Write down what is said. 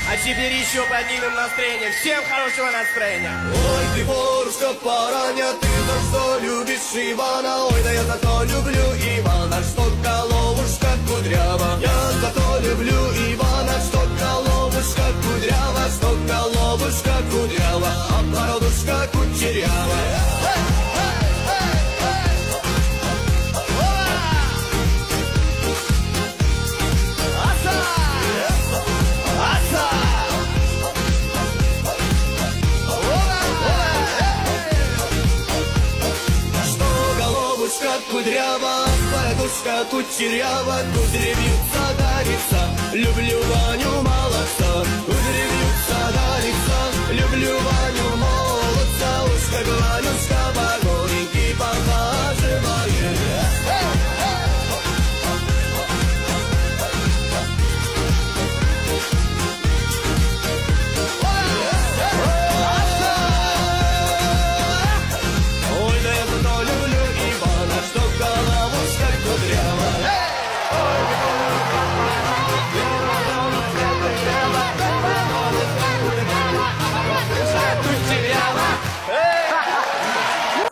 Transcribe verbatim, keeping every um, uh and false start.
А теперь еще поднимем настроение. Всем хорошего настроения. Ой, ты ворушка пораня, ты за что любишь Ивана? Ой, да я за то люблю Ивана, что головушка кудрява. Я за то люблю Ивана, что головушка кудрява, что головушка кудрява, а бородушка кучерява. Кудрява, бородушка кучерява, кудри бьются, горится. Люблю Ваню молодца.